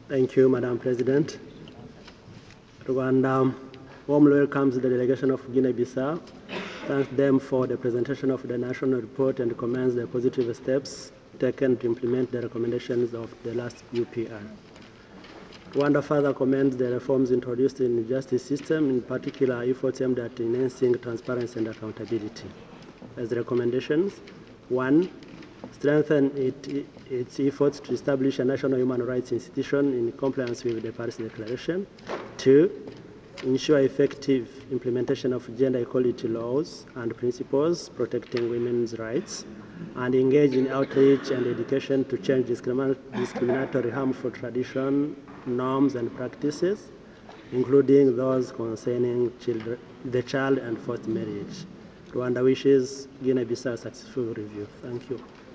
Thank you, Madam President. Rwanda warmly welcomes the delegation of Guinea-Bissau, thanks them for the presentation of the national report and commends the positive steps taken to implement the recommendations of the last UPR. Rwanda further commends the reforms introduced in the justice system, in particular efforts aimed at enhancing transparency and accountability. As recommendations, 1. Strengthen its efforts to establish a national human rights institution in compliance with the Paris Declaration. 2. Ensure effective implementation of gender equality laws and principles protecting women's rights, and engage in outreach and education to change discriminatory, harmful traditions, norms, and practices, including those concerning the child and forced marriage. Rwanda wishes Guinea-Bissau a successful review. Thank you.